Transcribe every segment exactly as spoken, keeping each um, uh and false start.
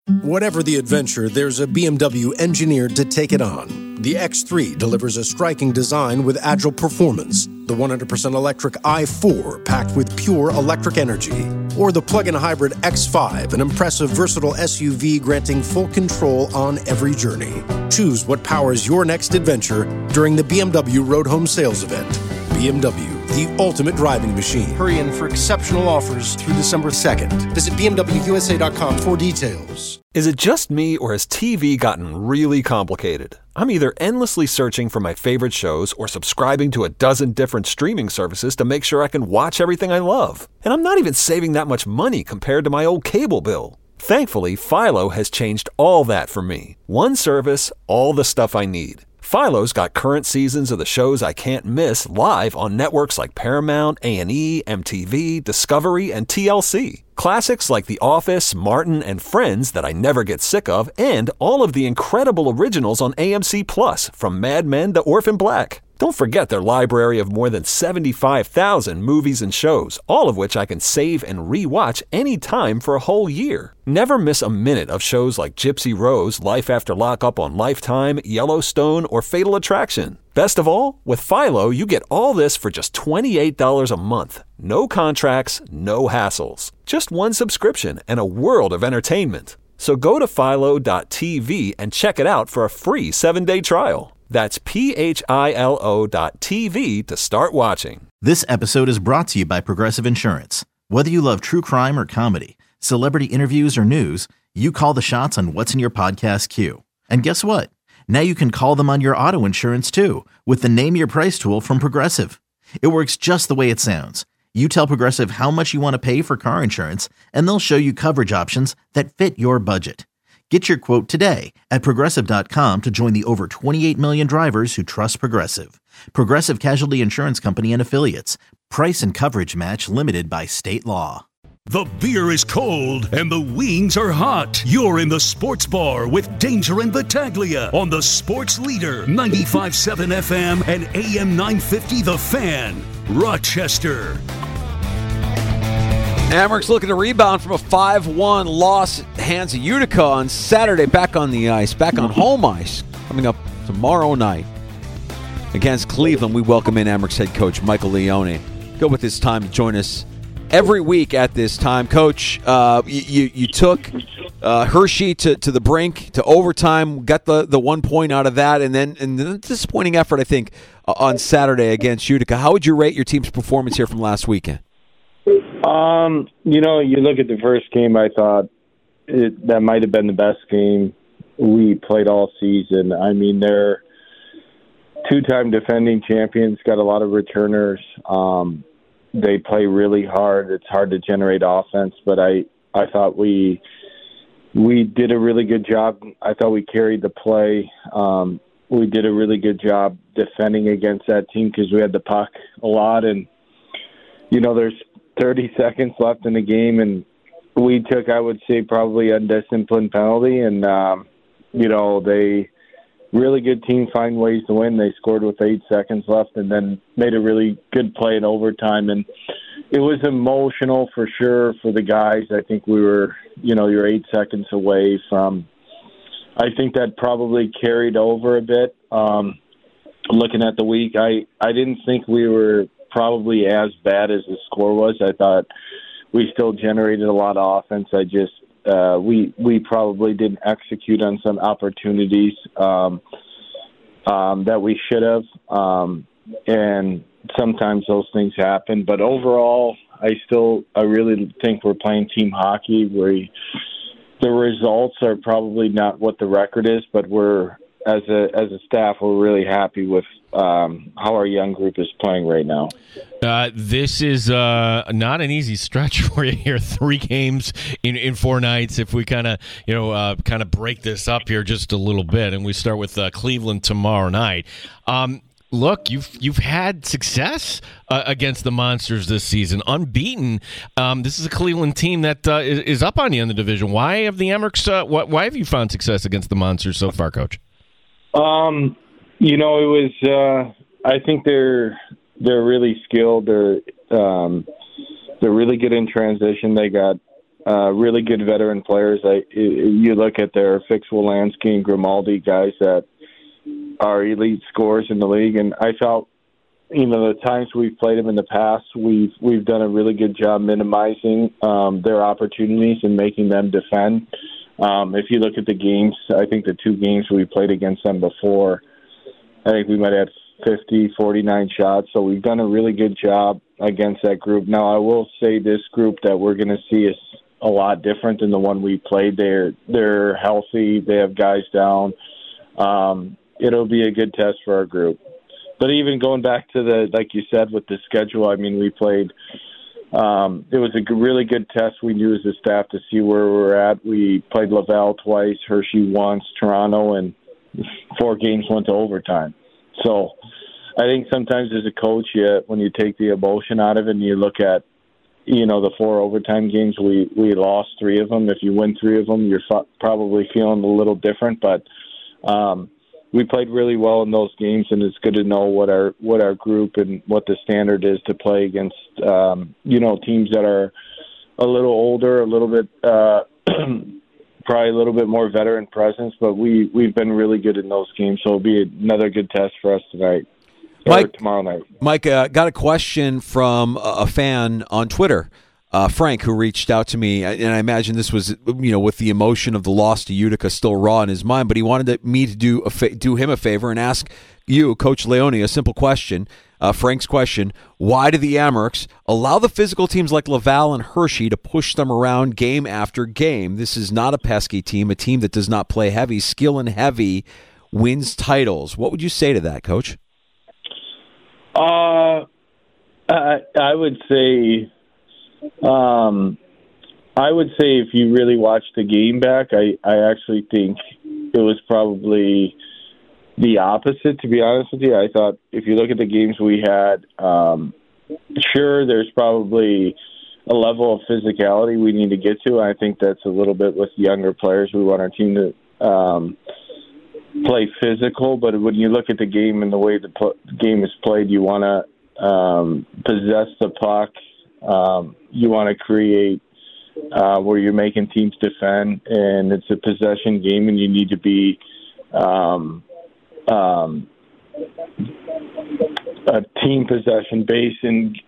Whatever the adventure, there's a B M W engineered to take it on. The X three delivers a striking design with agile performance. The one hundred percent electric i four, packed with pure electric energy. Or the plug-in hybrid X five, an impressive, versatile S U V granting full control on every journey. Choose what powers your next adventure during the B M W Road Home Sales Event. B M W, the ultimate driving machine. Hurry in for exceptional offers through December second. Visit B M W U S A dot com for details. Is it just me, or has T V gotten really complicated? I'm either endlessly searching for my favorite shows or subscribing to a dozen different streaming services to make sure I can watch everything I love. And I'm not even saving that much money compared to my old cable bill. Thankfully, Philo has changed all that for me. One service, all the stuff I need. Philo's got current seasons of the shows I can't miss live on networks like Paramount, A and E, M T V, Discovery, and T L C. Classics like The Office, Martin, and Friends that I never get sick of, and all of the incredible originals on A M C Plus, from Mad Men to Orphan Black. Don't forget their library of more than seventy-five thousand movies and shows, all of which I can save and re-watch anytime for a whole year. Never miss a minute of shows like Gypsy Rose, Life After Lockup on Lifetime, Yellowstone, or Fatal Attraction. Best of all, with Philo, you get all this for just twenty-eight dollars a month. No contracts, no hassles. Just one subscription and a world of entertainment. So go to philo dot t v and check it out for a free seven-day trial. That's P H I L O dot T V to start watching. This episode is brought to you by Progressive Insurance. Whether you love true crime or comedy, celebrity interviews or news, you call the shots on what's in your podcast queue. And guess what? Now you can call them on your auto insurance too, with the Name Your Price tool from Progressive. It works just the way it sounds. You tell Progressive how much you want to pay for car insurance, and they'll show you coverage options that fit your budget. Get your quote today at Progressive dot com to join the over twenty-eight million drivers who trust Progressive. Progressive Casualty Insurance Company and Affiliates. Price and coverage match limited by state law. The beer is cold and the wings are hot. You're in the Sports Bar with Danger and Battaglia on the Sports Leader, ninety-five point seven F M and A M nine fifty The Fan, Rochester. Amherst looking to rebound from a five one loss at the hands of Utica on Saturday. Back on the ice, back on home ice, coming up tomorrow night against Cleveland. We welcome in Amherst head coach Michael Leone. Go with this time to join us every week at this time. Coach, uh, you, you took uh, Hershey to, to the brink, to overtime, got the, the one point out of that, and then and the disappointing effort, I think, uh, on Saturday against Utica. How would you rate your team's performance here from last weekend? Um, you know, you look at the first game, I thought it, that might have been the best game we played all season. I mean, they're two-time defending champions, got a lot of returners. Um, they play really hard. It's hard to generate offense, but I, I thought we we did a really good job. I thought we carried the play. Um, we did a really good job defending against that team because we had the puck a lot, and you know, there's thirty seconds left in the game, and we took, I would say, probably a undisciplined penalty, and, um, you know, they really good team find ways to win. They scored with eight seconds left and then made a really good play in overtime, and it was emotional for sure for the guys. I think we were, you know, you're eight seconds away from, I think that probably carried over a bit. Um, looking at the week, I, I didn't think we were probably as bad as the score was. I thought we still generated a lot of offense. I just uh, we we probably didn't execute on some opportunities um, um, that we should have, um, and sometimes those things happen. But overall, I still I really think we're playing team hockey. We the results are probably not what the record is, but we're as a as a staff we're really happy with um, how our young group is playing right now. Uh, this is uh, not an easy stretch for you here. Three games in, in four nights. If we kind of you know uh, kind of break this up here just a little bit, and we start with uh, Cleveland tomorrow night. Um, look, you've you've had success uh, against the Monsters this season, unbeaten. Um, this is a Cleveland team that uh, is, is up on you in the division. Why have the Amherst? Uh, why, why have you found success against the Monsters so far, Coach? Um, you know, it was. Uh, I think they're they're really skilled. They're um, they're really good in transition. They got uh, really good veteran players. I, you look at their Fix Wolanski and Grimaldi, guys that are elite scorers in the league, and I felt, you know, the times we've played them in the past, we've we've done a really good job minimizing um, their opportunities and making them defend. Um, if you look at the games, I think the two games we played against them before, I think we might have fifty, forty-nine shots. So we've done a really good job against that group. Now, I will say this group that we're going to see is a lot different than the one we played. They're, they're healthy. They have guys down. Um, it'll be a good test for our group. But even going back to the, like you said, with the schedule, I mean, we played Um, it was a g- really good test we knew as a staff to see where we were at. We played Laval twice, Hershey once, Toronto, and four games went to overtime. So I think sometimes as a coach, you, when you take the emotion out of it and you look at, you know, the four overtime games, we, we lost three of them. If you win three of them, you're f- probably feeling a little different. But um, we played really well in those games, and it's good to know what our what our group and what the standard is to play against, um, you know, teams that are a little older, a little bit, uh, probably a little bit more veteran presence. But we we've been really good in those games, so it'll be another good test for us tonight. Mike, or tomorrow night. Mike, uh, got a question from a fan on Twitter, uh, Frank, who reached out to me, and I imagine this was, you know, with the emotion of the loss to Utica still raw in his mind, but he wanted me to do a fa- do him a favor and ask you, Coach Leone, a simple question. Uh, Frank's question: why do the Amerks allow the physical teams like Laval and Hershey to push them around game after game? This is not a pesky team, a team that does not play heavy. Skill and heavy wins titles. What would you say to that, Coach? Uh, I, I would say, um, I would say if you really watch the game back, I, I actually think it was probably the opposite, to be honest with you. I thought if you look at the games we had, um, sure, there's probably a level of physicality we need to get to. I think that's a little bit with younger players. We want our team to um, play physical, but when you look at the game and the way the pl- game is played, you want to um, possess the puck. Um, you want to create uh, where you're making teams defend, and it's a possession game, and you need to be um, um, a team possession base and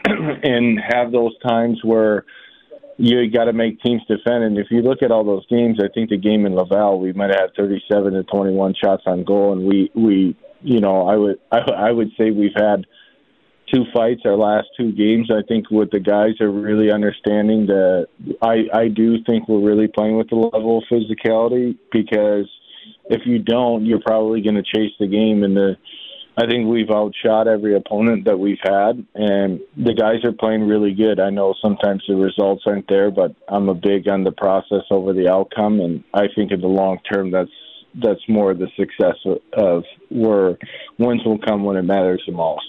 and have those times where you got to make teams defend. And if you look at all those games, I think the game in Laval, we might have had thirty-seven to twenty-one shots on goal, and we, we you know, I would I, I would say we've had two fights our last two games. I think what the guys are really understanding that I, I do think we're really playing with the level of physicality, because if you don't, you're probably going to chase the game. And the I think we've outshot every opponent that we've had, and the guys are playing really good. I know sometimes the results aren't there, but I'm a big on the process over the outcome, and I think in the long term that's that's more the success of, of where wins will come when it matters the most.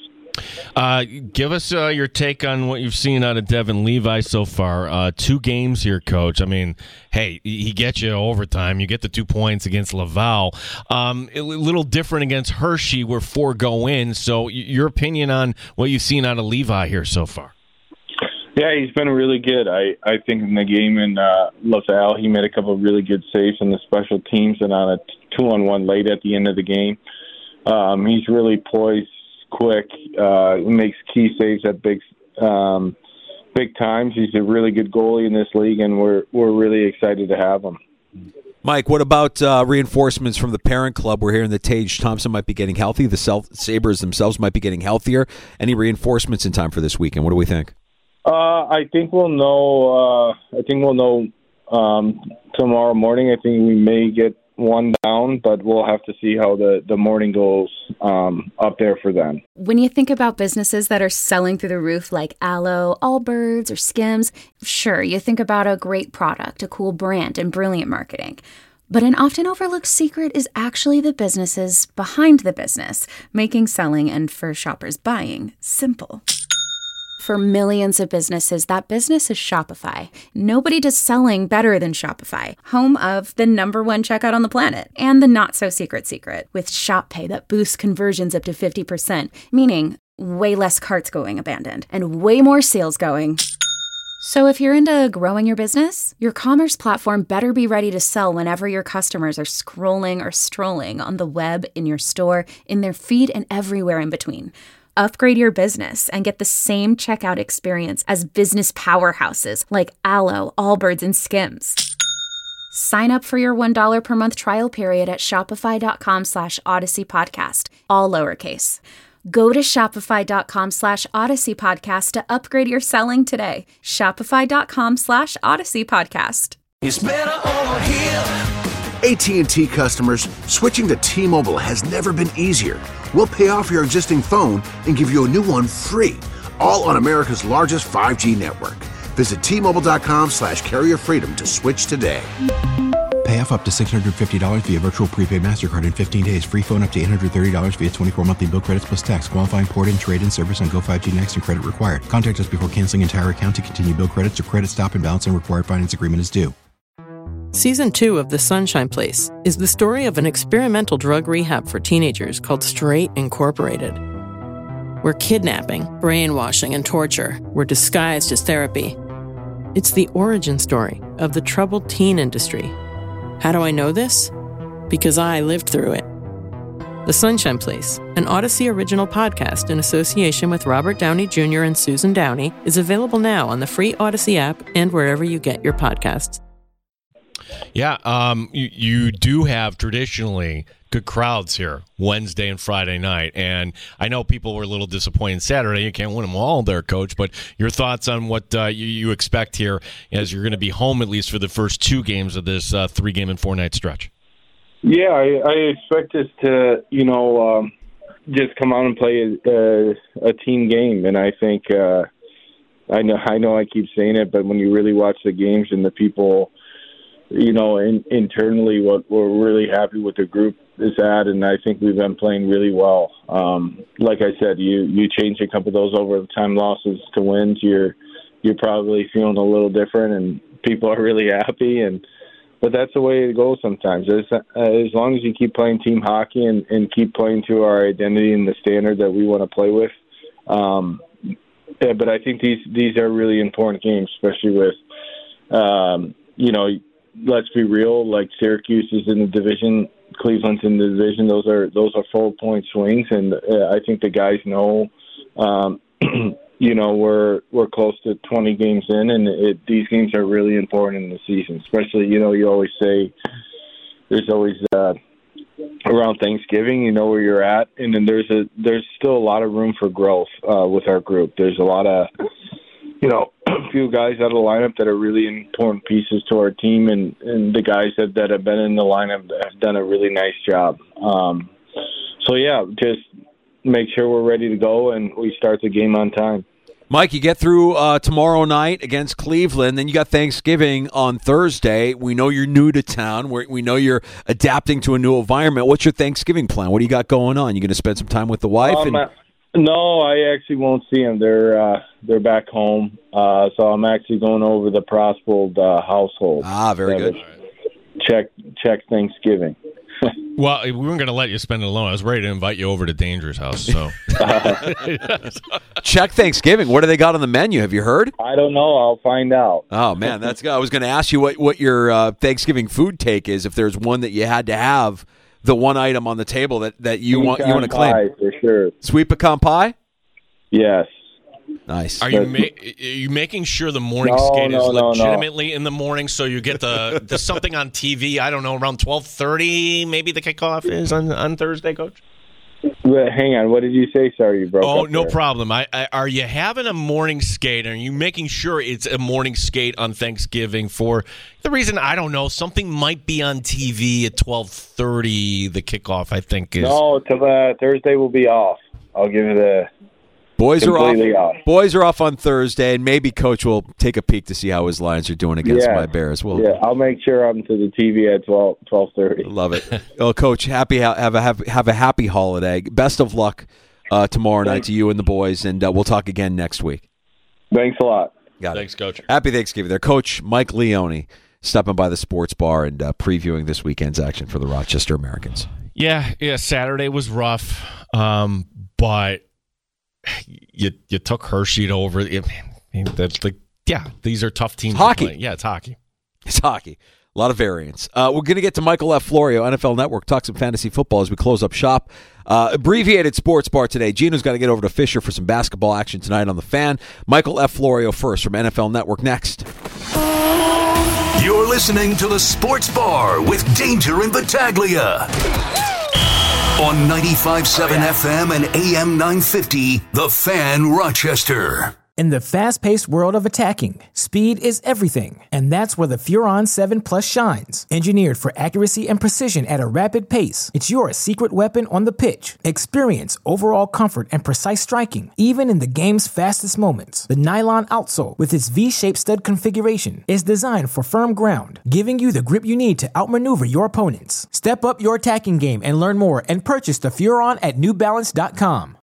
Uh, give us uh, your take on what you've seen out of Devin Levi so far. Uh, two games here, Coach. I mean, hey, he gets you overtime. You get the two points against Laval. Um, a little different against Hershey, where four go in. So your opinion on what you've seen out of Levi here so far? Yeah, he's been really good. I, I think in the game in uh, Laval, he made a couple of really good saves on the special teams and on a two-on-one late at the end of the game. Um, he's really poised, quick, uh, makes key saves at big, um, big times. He's a really good goalie in this league, and we're we're really excited to have him. Mike, what about uh, reinforcements from the parent club? We're hearing that Tage Thompson might be getting healthy. The Self- Sabres themselves might be getting healthier. Any reinforcements in time for this weekend? What do we think? Uh, I think we'll know. Uh, I think we'll know um, tomorrow morning. I think we may get one down, but we'll have to see how the, the morning goes um, up there for them. When you think about businesses that are selling through the roof like Aloe, Allbirds, or Skims, sure, you think about a great product, a cool brand, and brilliant marketing. But an often overlooked secret is actually the businesses behind the business, making selling and, for shoppers, buying simple. For millions of businesses, that business is Shopify. Nobody does selling better than Shopify, home of the number one checkout on the planet, and the not-so-secret secret, with Shop Pay that boosts conversions up to fifty percent, meaning way less carts going abandoned, and way more sales going So if you're into growing your business, your commerce platform better be ready to sell whenever your customers are scrolling or strolling on the web, in your store, in their feed, and everywhere in between. Upgrade your business and get the same checkout experience as business powerhouses like Allo, Allbirds, and Skims. Sign up for your one dollar per month trial period at shopify.com slash Odyssey Podcast, all lowercase. Go to shopify.com slash Odyssey Podcast to upgrade your selling today. Shopify.com slash Odyssey Podcast. It's better over here. A T and T customers, switching to T-Mobile has never been easier. We'll pay off your existing phone and give you a new one free, all on America's largest five G network. Visit T-Mobile.com slash carrier freedom to switch today. Pay off up to six hundred fifty dollars via virtual prepaid MasterCard in fifteen days. Free phone up to eight hundred thirty dollars via twenty-four monthly bill credits plus tax. Qualifying port-in, trade-in service on Go five G Next and credit required. Contact us before canceling entire account to continue bill credits or credit stop and balance and required finance agreement is due. Season two of The Sunshine Place is the story of an experimental drug rehab for teenagers called Straight Incorporated, where kidnapping, brainwashing, and torture were disguised as therapy. It's the origin story of the troubled teen industry. How do I know this? Because I lived through it. The Sunshine Place, an Odyssey original podcast in association with Robert Downey Junior and Susan Downey, is available now on the free Odyssey app and wherever you get your podcasts. Yeah, um, you, you do have traditionally good crowds here Wednesday and Friday night, and I know people were a little disappointed Saturday. You can't win them all there, Coach, but your thoughts on what uh, you, you expect here as you're going to be home at least for the first two games of this uh, three-game and four-night stretch? Yeah, I, I expect us to, you know, um, just come out and play a, a team game, and I think uh, I know I know I keep saying it, but when you really watch the games and the people, you know, in, internally, what we're really happy with the group is at, and I think we've been playing really well. Um, like I said, you you change a couple of those overtime losses to wins, you're you're probably feeling a little different, and people are really happy. And but that's the way it goes sometimes. As, uh, as long as you keep playing team hockey and, and keep playing to our identity and the standard that we want to play with. Um, yeah, but I think these these are really important games, especially with, um, you know, let's be real, like Syracuse is in the division, Cleveland's in the division. Those are those are four point swings, and uh, I think the guys know. Um, you know, we're we're close to twenty games in, and it, these games are really important in the season. Especially, you know, you always say there's always uh, around Thanksgiving. You know where you're at, and then there's a there's still a lot of room for growth uh, with our group. There's a lot of you know, a few guys out of the lineup that are really important pieces to our team, and, and the guys that, that have been in the lineup have done a really nice job. Um, so, yeah, just make sure we're ready to go and we start the game on time. Mike, you get through uh, tomorrow night against Cleveland, then you got Thanksgiving on Thursday. We know you're new to town. We're, we know you're adapting to a new environment. What's your Thanksgiving plan? What do you got going on? You going to spend some time with the wife? Um, and- No, I actually won't see them. They're uh, they're back home, uh, so I'm actually going over the Prospold uh, household. Ah, very good. Check check Thanksgiving. Well, we weren't going to let you spend it alone. I was ready to invite you over to Danger's house. So check Thanksgiving. What do they got on the menu? Have you heard? I don't know. I'll find out. Oh man, that's good. I was going to ask you what what your uh, Thanksgiving food take is. If there's one that you had to have. The one item on the table that, that you Sweet want you want to claim pie, for sure. Sweet pecan pie. Yes. Nice. Are you ma- are you making sure the morning no, skate no, is no, legitimately no. in the morning, so you get the, the something on T V? I don't know, around twelve thirty. Maybe the kickoff is on, on Thursday, Coach. But hang on, what did you say? Sorry, you broke Oh, up no there. problem. I, I, are you having a morning skate? Are you making sure it's a morning skate on Thanksgiving for the reason, I don't know, something might be on T V at twelve thirty, the kickoff, I think is. No, till, uh, Thursday will be off. I'll give it a Boys are off, off. Boys are off on Thursday, and maybe Coach will take a peek to see how his Lions are doing against yeah. my Bears. We'll, yeah, I'll make sure I'm to the T V at twelve thirty. Love it. Well, Coach, happy have a have, have a happy holiday. Best of luck uh, tomorrow night to you and the boys, and uh, we'll talk again next week. Thanks a lot. Got Thanks, it. Coach. Happy Thanksgiving there. Coach Mike Leone stopping by the sports bar and uh, previewing this weekend's action for the Rochester Americans. Yeah, yeah, Saturday was rough, um, but you you took Hershey over. It, that's like Yeah, these are tough teams. It's hockey. To play. Yeah, it's hockey. It's hockey. A lot of variance. Uh, we're going to get to Michael F. Florio, N F L Network, talk some fantasy football as we close up shop. Uh, abbreviated sports bar today. Gino's got to get over to Fisher for some basketball action tonight on the Fan. Michael F. Florio first from N F L Network next. You're listening to the Sports Bar with Danger and Battaglia on ninety-five point seven F M and A M nine fifty, The Fan Rochester. In the fast-paced world of attacking, speed is everything, and that's where the Furon seven Plus shines. Engineered for accuracy and precision at a rapid pace, it's your secret weapon on the pitch. Experience overall comfort and precise striking, even in the game's fastest moments. The nylon outsole, with its V-shaped stud configuration, is designed for firm ground, giving you the grip you need to outmaneuver your opponents. Step up your attacking game and learn more and purchase the Furon at New Balance dot com.